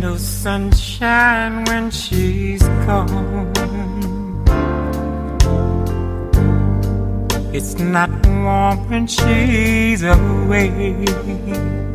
no sunshine when she's gone. It's not warm when she's away.